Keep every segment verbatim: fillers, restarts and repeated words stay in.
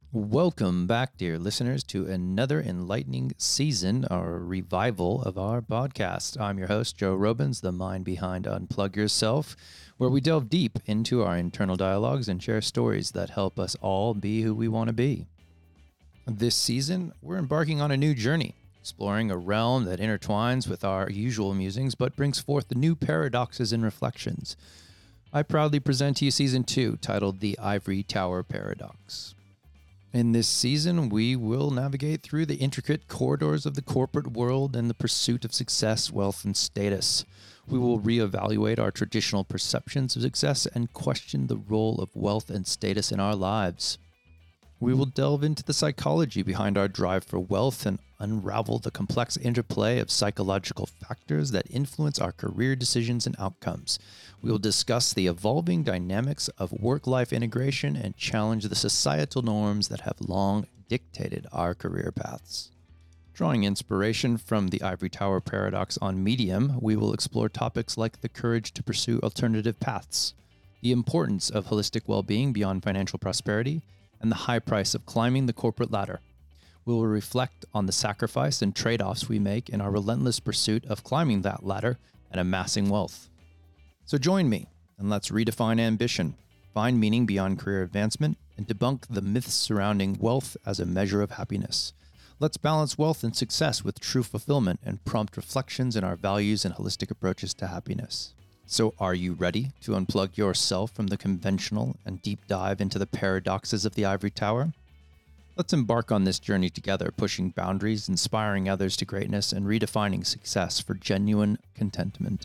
Welcome back, dear listeners, to another enlightening season or revival of our podcast. I'm your host, Joe Robins, the mind behind Unplug Yourself, where we delve deep into our internal dialogues and share stories that help us all be who we want to be. This season, we're embarking on a new journey, exploring a realm that intertwines with our usual musings but brings forth new paradoxes and reflections. I proudly present to you Season two, titled The Ivory Tower Paradox. In this season, we will navigate through the intricate corridors of the corporate world and the pursuit of success, wealth, and status. We will reevaluate our traditional perceptions of success and question the role of wealth and status in our lives. We will delve into the psychology behind our drive for wealth and unravel the complex interplay of psychological factors that influence our career decisions and outcomes. We will discuss the evolving dynamics of work-life integration and challenge the societal norms that have long dictated our career paths. Drawing inspiration from the Ivory Tower Paradox on Medium, we will explore topics like the courage to pursue alternative paths, the importance of holistic well-being beyond financial prosperity, and the high price of climbing the corporate ladder. We will reflect on the sacrifice and trade-offs we make in our relentless pursuit of climbing that ladder and amassing wealth. So join me, and let's redefine ambition, find meaning beyond career advancement, and debunk the myths surrounding wealth as a measure of happiness. Let's balance wealth and success with true fulfillment and prompt reflections in our values and holistic approaches to happiness. So are you ready to unplug yourself from the conventional and deep dive into the paradoxes of the Ivory Tower? Let's embark on this journey together, pushing boundaries, inspiring others to greatness, and redefining success for genuine contentment.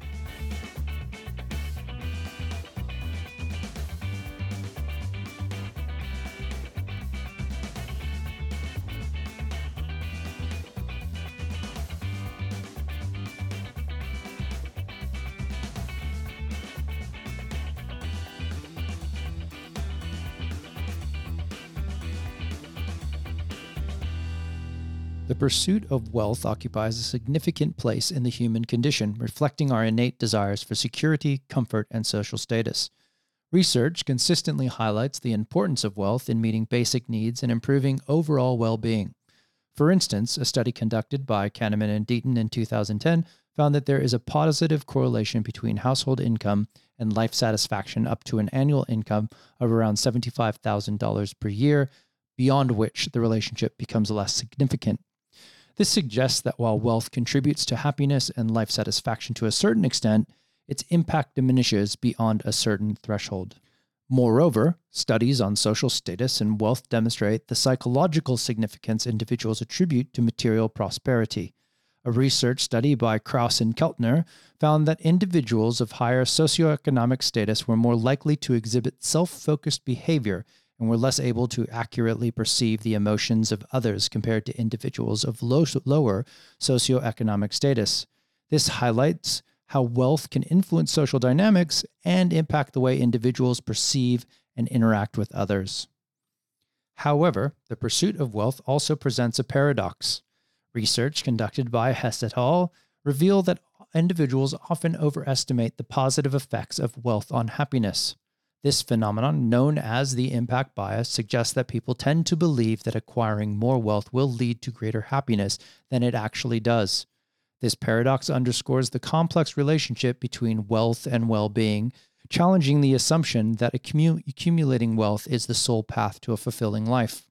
The pursuit of wealth occupies a significant place in the human condition, reflecting our innate desires for security, comfort, and social status. Research consistently highlights the importance of wealth in meeting basic needs and improving overall well-being. For instance, a study conducted by Kahneman and Deaton in two thousand ten found that there is a positive correlation between household income and life satisfaction up to an annual income of around seventy-five thousand dollars per year, beyond which the relationship becomes less significant. This suggests that while wealth contributes to happiness and life satisfaction to a certain extent, its impact diminishes beyond a certain threshold. Moreover, studies on social status and wealth demonstrate the psychological significance individuals attribute to material prosperity. A research study by Krauss and Keltner found that individuals of higher socioeconomic status were more likely to exhibit self-focused behavior and were less able to accurately perceive the emotions of others compared to individuals of low, lower socioeconomic status. This highlights how wealth can influence social dynamics and impact the way individuals perceive and interact with others. However, the pursuit of wealth also presents a paradox. Research conducted by Hess et al. Reveal that individuals often overestimate the positive effects of wealth on happiness. This phenomenon, known as the impact bias, suggests that people tend to believe that acquiring more wealth will lead to greater happiness than it actually does. This paradox underscores the complex relationship between wealth and well-being, challenging the assumption that accumu- accumulating wealth is the sole path to a fulfilling life.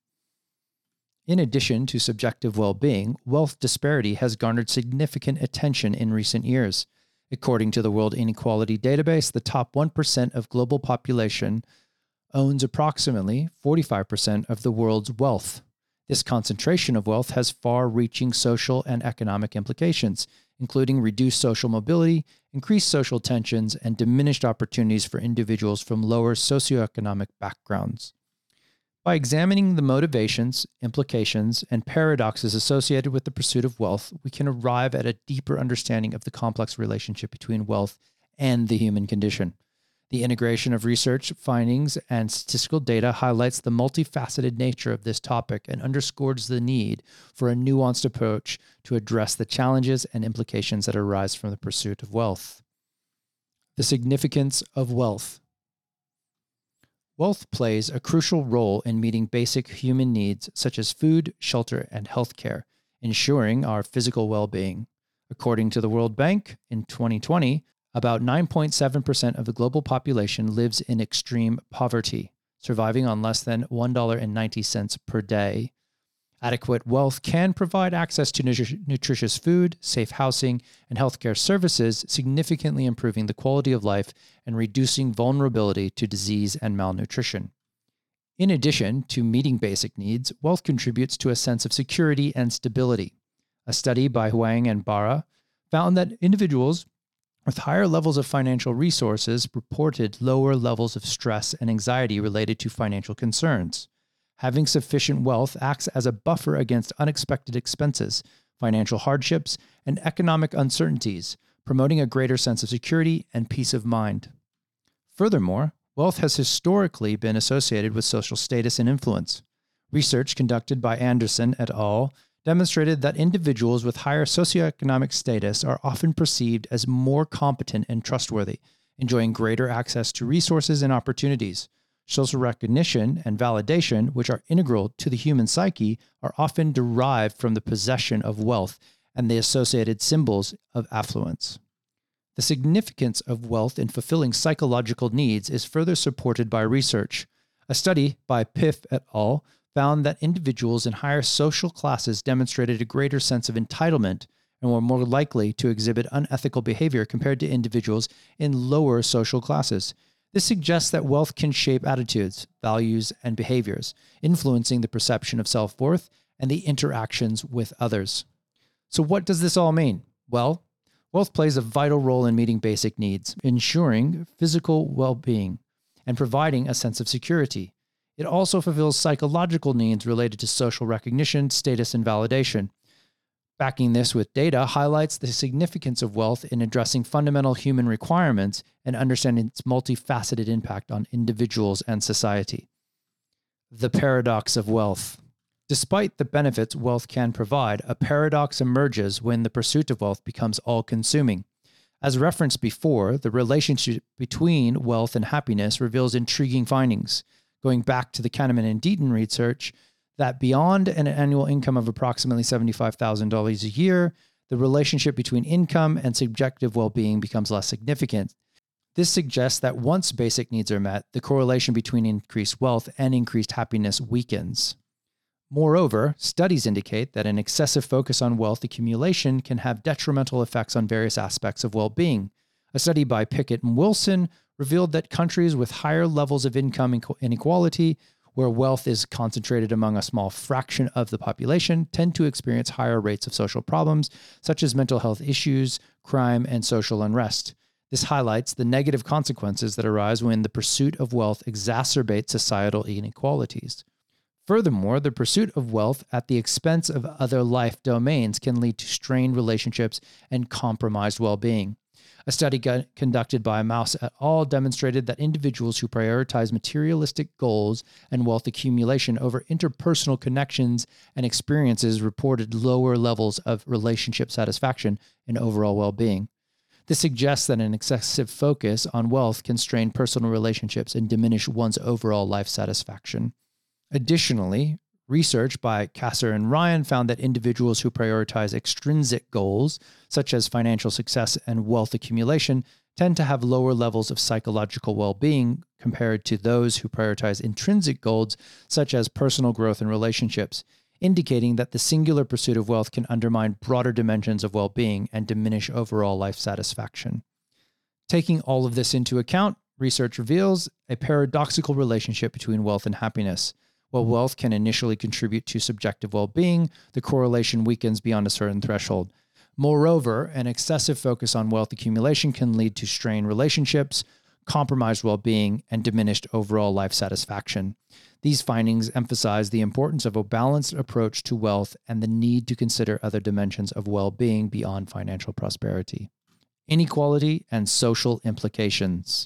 In addition to subjective well-being, wealth disparity has garnered significant attention in recent years. According to the World Inequality Database, the top one percent of global population owns approximately forty-five percent of the world's wealth. This concentration of wealth has far-reaching social and economic implications, including reduced social mobility, increased social tensions, and diminished opportunities for individuals from lower socioeconomic backgrounds. By examining the motivations, implications, and paradoxes associated with the pursuit of wealth, we can arrive at a deeper understanding of the complex relationship between wealth and the human condition. The integration of research findings and statistical data highlights the multifaceted nature of this topic and underscores the need for a nuanced approach to address the challenges and implications that arise from the pursuit of wealth. The significance of wealth. Wealth plays a crucial role in meeting basic human needs such as food, shelter, and healthcare, ensuring our physical well-being. According to the World Bank, in twenty twenty, about nine point seven percent of the global population lives in extreme poverty, surviving on less than one dollar and ninety cents per day. Adequate wealth can provide access to nutri- nutritious food, safe housing, and healthcare services, significantly improving the quality of life and reducing vulnerability to disease and malnutrition. In addition to meeting basic needs, wealth contributes to a sense of security and stability. A study by Huang and Barra found that individuals with higher levels of financial resources reported lower levels of stress and anxiety related to financial concerns. Having sufficient wealth acts as a buffer against unexpected expenses, financial hardships, and economic uncertainties, promoting a greater sense of security and peace of mind. Furthermore, wealth has historically been associated with social status and influence. Research conducted by Anderson et al. Demonstrated that individuals with higher socioeconomic status are often perceived as more competent and trustworthy, enjoying greater access to resources and opportunities. Social recognition and validation, which are integral to the human psyche, are often derived from the possession of wealth and the associated symbols of affluence. The significance of wealth in fulfilling psychological needs is further supported by research. A study by Piff et al. Found that individuals in higher social classes demonstrated a greater sense of entitlement and were more likely to exhibit unethical behavior compared to individuals in lower social classes. This suggests that wealth can shape attitudes, values, and behaviors, influencing the perception of self-worth and the interactions with others. So what does this all mean? Well, wealth plays a vital role in meeting basic needs, ensuring physical well-being, and providing a sense of security. It also fulfills psychological needs related to social recognition, status, and validation. Backing this with data highlights the significance of wealth in addressing fundamental human requirements and understanding its multifaceted impact on individuals and society. The paradox of wealth. Despite the benefits wealth can provide, a paradox emerges when the pursuit of wealth becomes all-consuming. As referenced before, the relationship between wealth and happiness reveals intriguing findings. Going back to the Kahneman and Deaton research, that beyond an annual income of approximately seventy-five thousand dollars a year, the relationship between income and subjective well-being becomes less significant. This suggests that once basic needs are met, the correlation between increased wealth and increased happiness weakens. Moreover, studies indicate that an excessive focus on wealth accumulation can have detrimental effects on various aspects of well-being. A study by Pickett and Wilson revealed that countries with higher levels of income inequality, where wealth is concentrated among a small fraction of the population, tend to experience higher rates of social problems, such as mental health issues, crime, and social unrest. This highlights the negative consequences that arise when the pursuit of wealth exacerbates societal inequalities. Furthermore, the pursuit of wealth at the expense of other life domains can lead to strained relationships and compromised well-being. A study conducted by Mouse et al. Demonstrated that individuals who prioritize materialistic goals and wealth accumulation over interpersonal connections and experiences reported lower levels of relationship satisfaction and overall well-being. This suggests that an excessive focus on wealth can strain personal relationships and diminish one's overall life satisfaction. Additionally, research by Kasser and Ryan found that individuals who prioritize extrinsic goals, such as financial success and wealth accumulation, tend to have lower levels of psychological well-being compared to those who prioritize intrinsic goals, such as personal growth and relationships, indicating that the singular pursuit of wealth can undermine broader dimensions of well-being and diminish overall life satisfaction. Taking all of this into account, research reveals a paradoxical relationship between wealth and happiness. While wealth can initially contribute to subjective well-being, the correlation weakens beyond a certain threshold. Moreover, an excessive focus on wealth accumulation can lead to strained relationships, compromised well-being, and diminished overall life satisfaction. These findings emphasize the importance of a balanced approach to wealth and the need to consider other dimensions of well-being beyond financial prosperity. Inequality and social implications.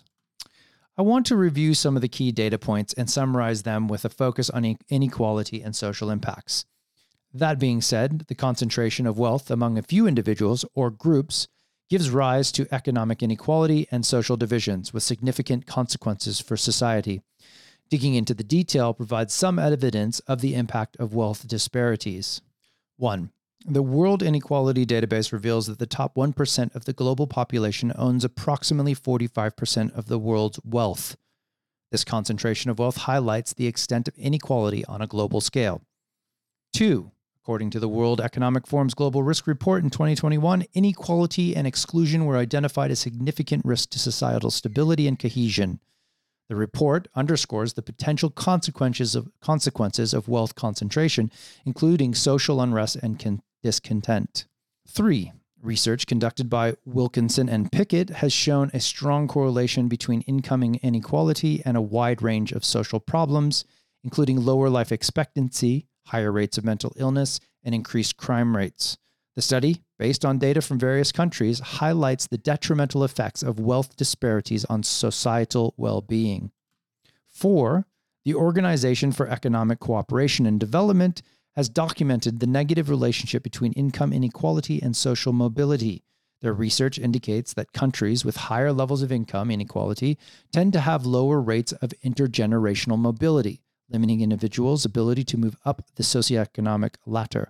I want to review some of the key data points and summarize them with a focus on inequality and social impacts. That being said, the concentration of wealth among a few individuals or groups gives rise to economic inequality and social divisions with significant consequences for society. Digging into the detail provides some evidence of the impact of wealth disparities. one. The World Inequality Database reveals that the top one percent of the global population owns approximately forty-five percent of the world's wealth. This concentration of wealth highlights the extent of inequality on a global scale. two. According to the World Economic Forum's Global Risk Report in twenty twenty-one, inequality and exclusion were identified as significant risks to societal stability and cohesion. The report underscores the potential consequences of, consequences of wealth concentration, including social unrest and con- discontent. three. Research conducted by Wilkinson and Pickett has shown a strong correlation between income inequality and a wide range of social problems, including lower life expectancy, higher rates of mental illness, and increased crime rates. The study, based on data from various countries, highlights the detrimental effects of wealth disparities on societal well-being. four. The Organization for Economic Cooperation and Development has documented the negative relationship between income inequality and social mobility. Their research indicates that countries with higher levels of income inequality tend to have lower rates of intergenerational mobility, limiting individuals' ability to move up the socioeconomic ladder.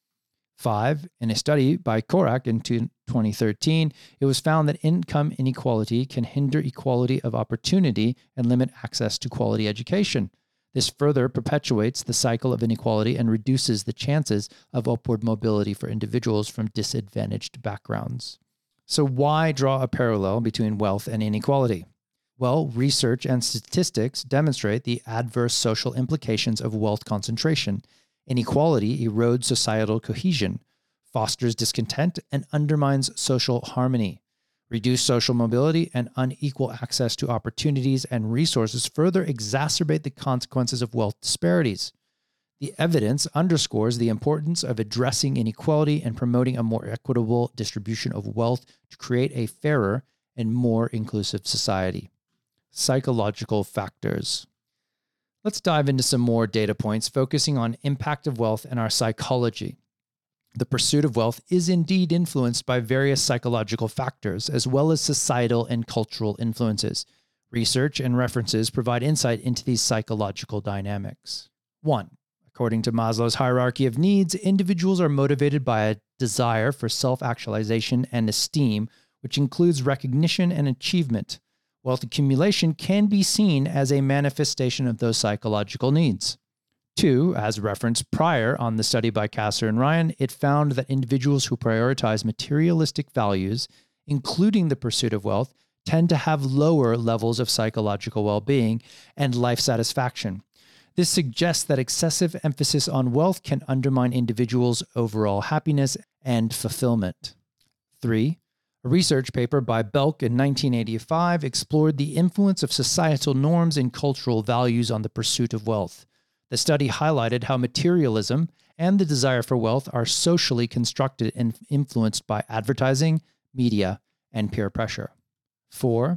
Five, in a study by Korak in twenty thirteen, it was found that income inequality can hinder equality of opportunity and limit access to quality education. This further perpetuates the cycle of inequality and reduces the chances of upward mobility for individuals from disadvantaged backgrounds. So why draw a parallel between wealth and inequality? Well, research and statistics demonstrate the adverse social implications of wealth concentration. Inequality erodes societal cohesion, fosters discontent, and undermines social harmony. Reduced social mobility and unequal access to opportunities and resources further exacerbate the consequences of wealth disparities. The evidence underscores the importance of addressing inequality and promoting a more equitable distribution of wealth to create a fairer and more inclusive society. Psychological factors. Let's dive into some more data points focusing on impact of wealth and our psychology. The pursuit of wealth is indeed influenced by various psychological factors, as well as societal and cultural influences. Research and references provide insight into these psychological dynamics. One, according to Maslow's hierarchy of needs, individuals are motivated by a desire for self-actualization and esteem, which includes recognition and achievement. Wealth accumulation can be seen as a manifestation of those psychological needs. Two, as referenced prior on the study by Kasser and Ryan, it found that individuals who prioritize materialistic values, including the pursuit of wealth, tend to have lower levels of psychological well-being and life satisfaction. This suggests that excessive emphasis on wealth can undermine individuals' overall happiness and fulfillment. Three, a research paper by Belk in nineteen eighty-five explored the influence of societal norms and cultural values on the pursuit of wealth. The study highlighted how materialism and the desire for wealth are socially constructed and influenced by advertising, media, and peer pressure. Four,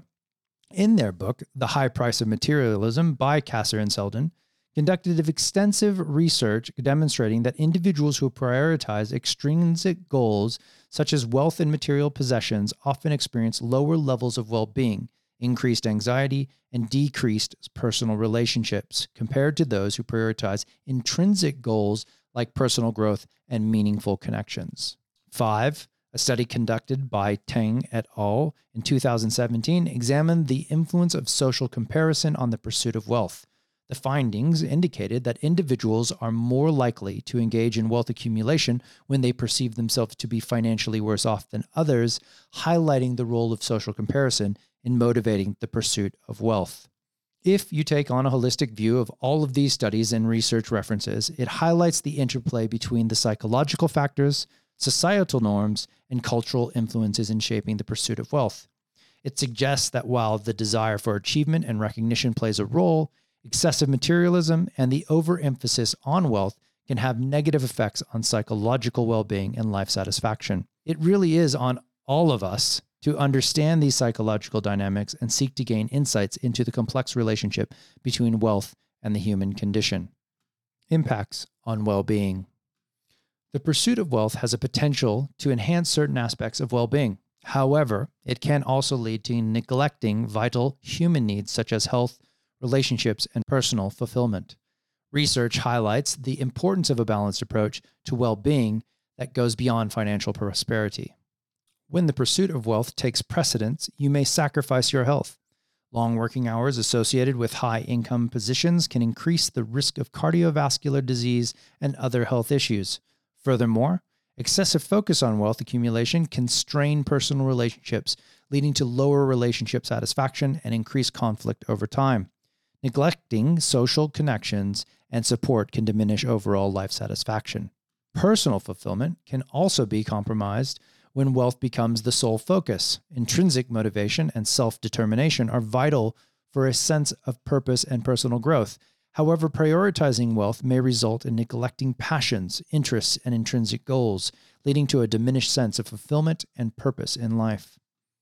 in their book, The High Price of Materialism by Kasser and Selden, conducted extensive research demonstrating that individuals who prioritize extrinsic goals such as wealth and material possessions often experience lower levels of well-being, increased anxiety, and decreased personal relationships compared to those who prioritize intrinsic goals like personal growth and meaningful connections. Five, a study conducted by Teng et al. In two thousand seventeen examined the influence of social comparison on the pursuit of wealth. The findings indicated that individuals are more likely to engage in wealth accumulation when they perceive themselves to be financially worse off than others, highlighting the role of social comparison in motivating the pursuit of wealth. If you take on a holistic view of all of these studies and research references, it highlights the interplay between the psychological factors, societal norms, and cultural influences in shaping the pursuit of wealth. It suggests that while the desire for achievement and recognition plays a role, excessive materialism and the overemphasis on wealth can have negative effects on psychological well-being and life satisfaction. It really is on all of us to understand these psychological dynamics and seek to gain insights into the complex relationship between wealth and the human condition. Impacts on well-being. The pursuit of wealth has a potential to enhance certain aspects of well-being. However, it can also lead to neglecting vital human needs such as health, relationships, and personal fulfillment. Research highlights the importance of a balanced approach to well-being that goes beyond financial prosperity. When the pursuit of wealth takes precedence, you may sacrifice your health. Long working hours associated with high-income positions can increase the risk of cardiovascular disease and other health issues. Furthermore, excessive focus on wealth accumulation can strain personal relationships, leading to lower relationship satisfaction and increased conflict over time. Neglecting social connections and support can diminish overall life satisfaction. Personal fulfillment can also be compromised when wealth becomes the sole focus. Intrinsic motivation and self-determination are vital for a sense of purpose and personal growth. However, prioritizing wealth may result in neglecting passions, interests, and intrinsic goals, leading to a diminished sense of fulfillment and purpose in life.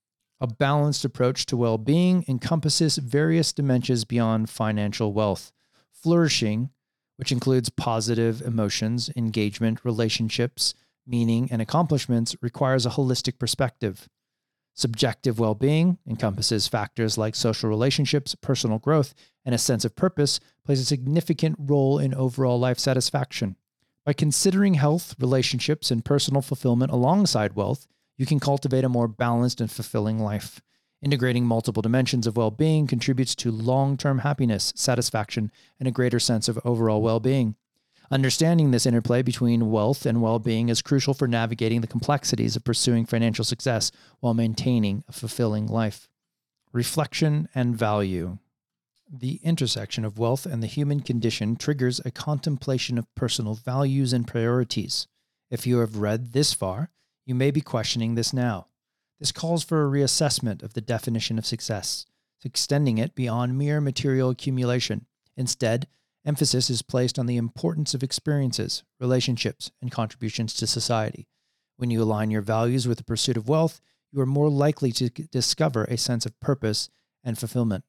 A balanced approach to well-being encompasses various dimensions beyond financial wealth. Flourishing, which includes positive emotions, engagement, relationships, meaning, and accomplishments, requires a holistic perspective. Subjective well-being encompasses factors like social relationships, personal growth, and a sense of purpose, plays a significant role in overall life satisfaction. By considering health, relationships, and personal fulfillment alongside wealth, you can cultivate a more balanced and fulfilling life. Integrating multiple dimensions of well-being contributes to long-term happiness, satisfaction, and a greater sense of overall well-being. Understanding this interplay between wealth and well-being is crucial for navigating the complexities of pursuing financial success while maintaining a fulfilling life. Reflection and value. The intersection of wealth and the human condition triggers a contemplation of personal values and priorities. If you have read this far, you may be questioning this now. This calls for a reassessment of the definition of success, extending it beyond mere material accumulation. Instead, emphasis is placed on the importance of experiences, relationships, and contributions to society. When you align your values with the pursuit of wealth, you are more likely to discover a sense of purpose and fulfillment.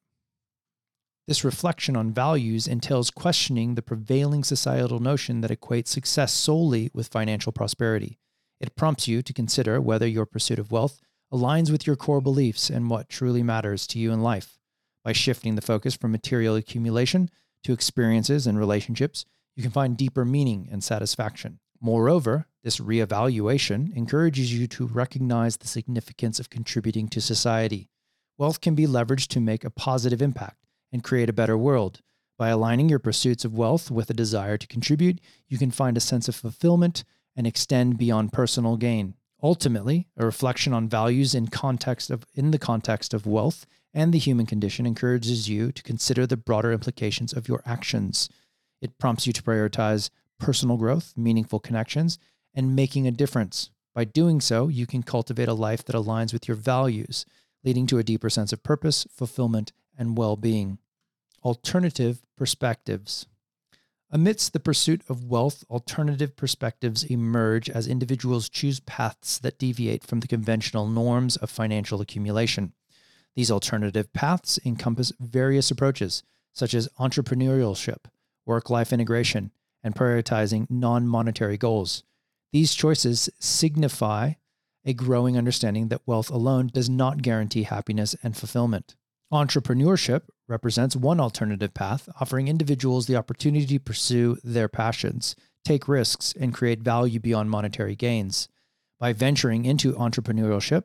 This reflection on values entails questioning the prevailing societal notion that equates success solely with financial prosperity. It prompts you to consider whether your pursuit of wealth aligns with your core beliefs and what truly matters to you in life. By shifting the focus from material accumulation to experiences and relationships, you can find deeper meaning and satisfaction. Moreover, this reevaluation encourages you to recognize the significance of contributing to society. Wealth can be leveraged to make a positive impact and create a better world. By aligning your pursuits of wealth with a desire to contribute, you can find a sense of fulfillment and extend beyond personal gain. Ultimately, a reflection on values in context of in the context of wealth and the human condition encourages you to consider the broader implications of your actions. It prompts you to prioritize personal growth, meaningful connections, and making a difference. By doing so, you can cultivate a life that aligns with your values, leading to a deeper sense of purpose, fulfillment, and well-being. Alternative perspectives. Amidst the pursuit of wealth, alternative perspectives emerge as individuals choose paths that deviate from the conventional norms of financial accumulation. These alternative paths encompass various approaches, such as entrepreneurship, work-life integration, and prioritizing non-monetary goals. These choices signify a growing understanding that wealth alone does not guarantee happiness and fulfillment. Entrepreneurship represents one alternative path, offering individuals the opportunity to pursue their passions, take risks, and create value beyond monetary gains. By venturing into entrepreneurship,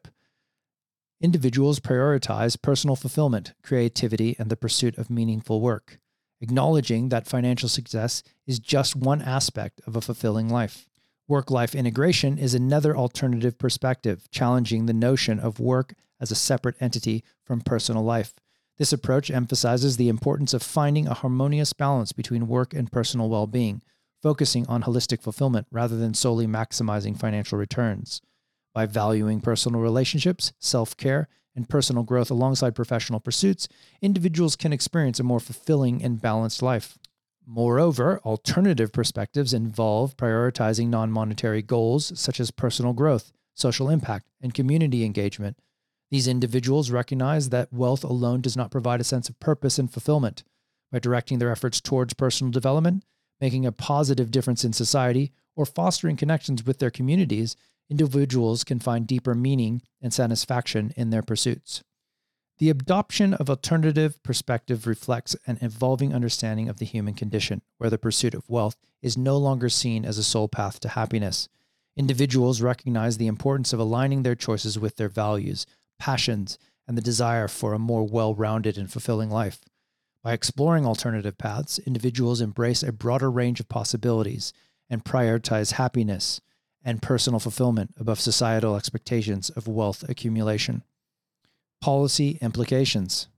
individuals prioritize personal fulfillment, creativity, and the pursuit of meaningful work, acknowledging that financial success is just one aspect of a fulfilling life. Work-life integration is another alternative perspective, challenging the notion of work as a separate entity from personal life. This approach emphasizes the importance of finding a harmonious balance between work and personal well-being, focusing on holistic fulfillment rather than solely maximizing financial returns. By valuing personal relationships, self-care, and personal growth alongside professional pursuits, individuals can experience a more fulfilling and balanced life. Moreover, alternative perspectives involve prioritizing non-monetary goals such as personal growth, social impact, and community engagement. These individuals recognize that wealth alone does not provide a sense of purpose and fulfillment. By directing their efforts towards personal development, making a positive difference in society, or fostering connections with their communities, individuals can find deeper meaning and satisfaction in their pursuits. The adoption of alternative perspective reflects an evolving understanding of the human condition, where the pursuit of wealth is no longer seen as a sole path to happiness. Individuals recognize the importance of aligning their choices with their values, passions, and the desire for a more well-rounded and fulfilling life. By exploring alternative paths, individuals embrace a broader range of possibilities and prioritize happiness and personal fulfillment above societal expectations of wealth accumulation. Policy implications.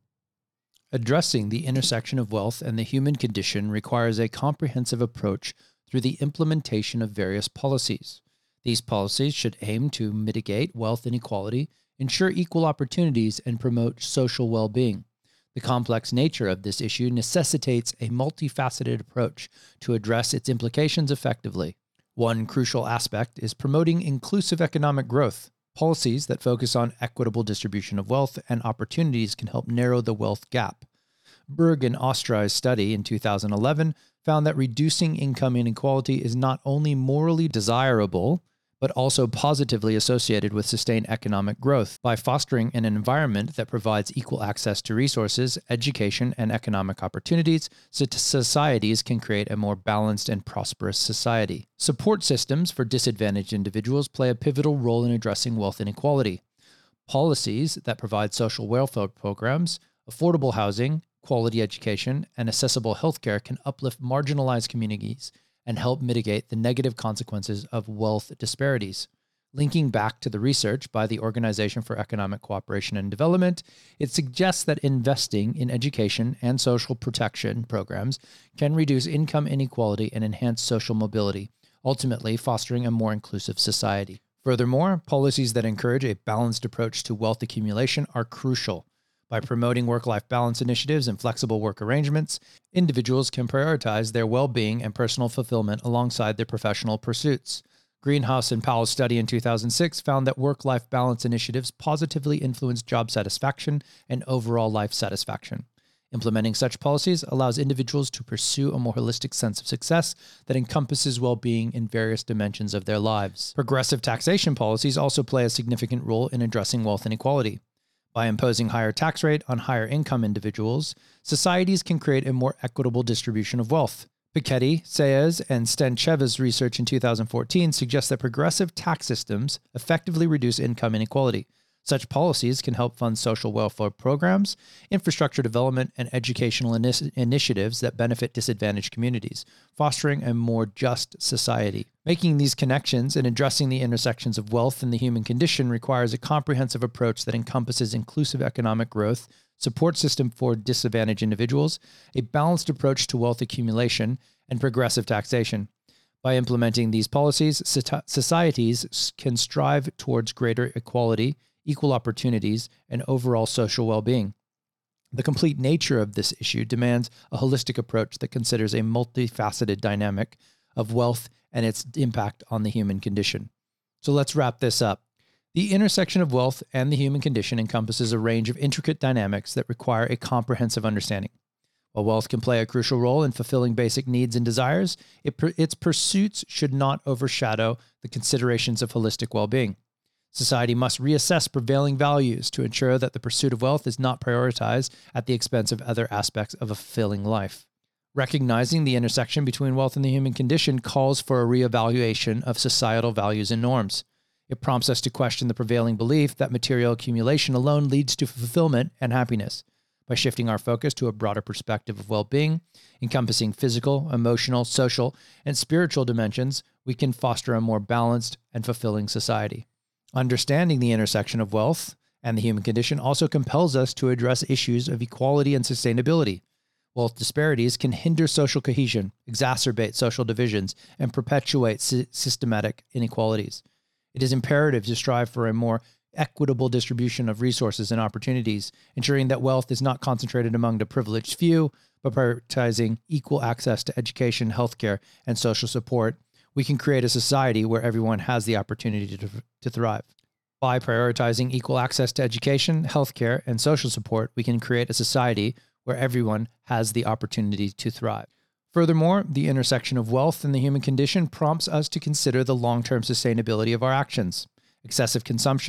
Addressing the intersection of wealth and the human condition requires a comprehensive approach through the implementation of various policies. These policies should aim to mitigate wealth inequality, ensure equal opportunities, and promote social well-being. The complex nature of this issue necessitates a multifaceted approach to address its implications effectively. One crucial aspect is promoting inclusive economic growth. Policies that focus on equitable distribution of wealth and opportunities can help narrow the wealth gap. Berg and Oster's study in two thousand eleven found that reducing income inequality is not only morally desirable, but also positively associated with sustained economic growth. By fostering an environment that provides equal access to resources, education, and economic opportunities, societies can create a more balanced and prosperous society. Support systems for disadvantaged individuals play a pivotal role in addressing wealth inequality. Policies that provide social welfare programs, affordable housing, quality education, and accessible healthcare can uplift marginalized communities and help mitigate the negative consequences of wealth disparities. Linking back to the research by the Organization for Economic Cooperation and Development, it suggests that investing in education and social protection programs can reduce income inequality and enhance social mobility, ultimately fostering a more inclusive society. Furthermore, policies that encourage a balanced approach to wealth accumulation are crucial. By promoting work-life balance initiatives and flexible work arrangements, individuals can prioritize their well-being and personal fulfillment alongside their professional pursuits. Greenhouse and Powell's study in two thousand six found that work-life balance initiatives positively influence job satisfaction and overall life satisfaction. Implementing such policies allows individuals to pursue a more holistic sense of success that encompasses well-being in various dimensions of their lives. Progressive taxation policies also play a significant role in addressing wealth inequality. By imposing higher tax rate on higher income individuals, societies can create a more equitable distribution of wealth. Piketty, Saez, and Stancheva's research in two thousand fourteen suggests that progressive tax systems effectively reduce income inequality. Such policies can help fund social welfare programs, infrastructure development, and educational ini- initiatives that benefit disadvantaged communities, fostering a more just society. Making these connections and addressing the intersections of wealth and the human condition requires a comprehensive approach that encompasses inclusive economic growth, support system for disadvantaged individuals, a balanced approach to wealth accumulation, and progressive taxation. By implementing these policies, societies can strive towards greater equality, equal opportunities, and overall social well-being. The complete nature of this issue demands a holistic approach that considers a multifaceted dynamic of wealth and its impact on the human condition. So let's wrap this up. The intersection of wealth and the human condition encompasses a range of intricate dynamics that require a comprehensive understanding. While wealth can play a crucial role in fulfilling basic needs and desires, it, its pursuits should not overshadow the considerations of holistic well-being. Society must reassess prevailing values to ensure that the pursuit of wealth is not prioritized at the expense of other aspects of a fulfilling life. Recognizing the intersection between wealth and the human condition calls for a reevaluation of societal values and norms. It prompts us to question the prevailing belief that material accumulation alone leads to fulfillment and happiness. By shifting our focus to a broader perspective of well-being, encompassing physical, emotional, social, and spiritual dimensions, we can foster a more balanced and fulfilling society. Understanding the intersection of wealth and the human condition also compels us to address issues of equality and sustainability. Wealth disparities can hinder social cohesion, exacerbate social divisions, and perpetuate sy- systematic inequalities. It is imperative to strive for a more equitable distribution of resources and opportunities, ensuring that wealth is not concentrated among the privileged few, but prioritizing equal access to education, healthcare, and social support. We can create a society where everyone has the opportunity to, to thrive. By prioritizing equal access to education, healthcare, and social support, we can create a society where everyone has the opportunity to thrive. Furthermore, the intersection of wealth and the human condition prompts us to consider the long-term sustainability of our actions. Excessive consumption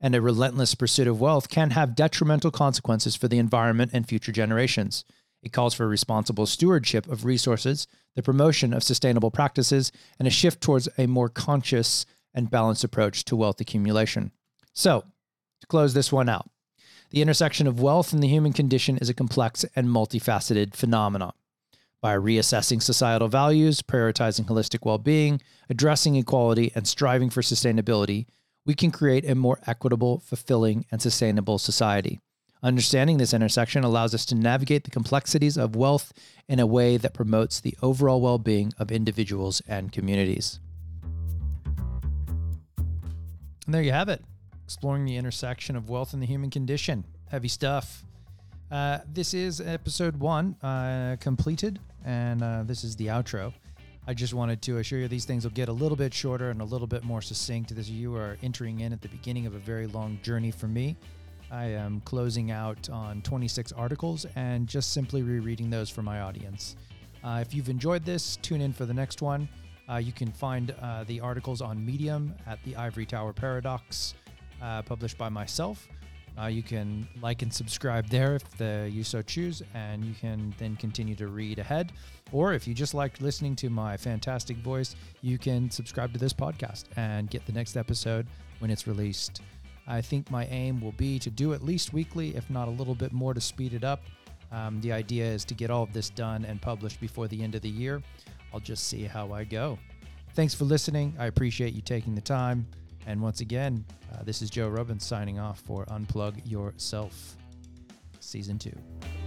and a relentless pursuit of wealth can have detrimental consequences for the environment and future generations. It calls for responsible stewardship of resources, the promotion of sustainable practices, and a shift towards a more conscious and balanced approach to wealth accumulation. So, to close this one out, the intersection of wealth and the human condition is a complex and multifaceted phenomenon. By reassessing societal values, prioritizing holistic well-being, addressing equality, and striving for sustainability, we can create a more equitable, fulfilling, and sustainable society. Understanding this intersection allows us to navigate the complexities of wealth in a way that promotes the overall well-being of individuals and communities. And there you have it. Exploring the intersection of wealth and the human condition. Heavy stuff. Uh, this is episode one uh, completed, and uh, this is the outro. I just wanted to assure you these things will get a little bit shorter and a little bit more succinct. As you are entering in at the beginning of a very long journey for me. I am closing out on twenty-six articles and just simply rereading those for my audience. Uh, if you've enjoyed this, tune in for the next one. Uh, you can find uh, the articles on Medium at the Ivory Tower Paradox, uh, published by myself. Uh, you can like and subscribe there if the, you so choose, and you can then continue to read ahead. Or if you just like listening to my fantastic voice, you can subscribe to this podcast and get the next episode when it's released. I think my aim will be to do at least weekly, if not a little bit more to speed it up. Um, the idea is to get all of this done and published before the end of the year. I'll just see how I go. Thanks for listening. I appreciate you taking the time. And once again, uh, this is Joe Rubin signing off for Unplug Yourself, Season two.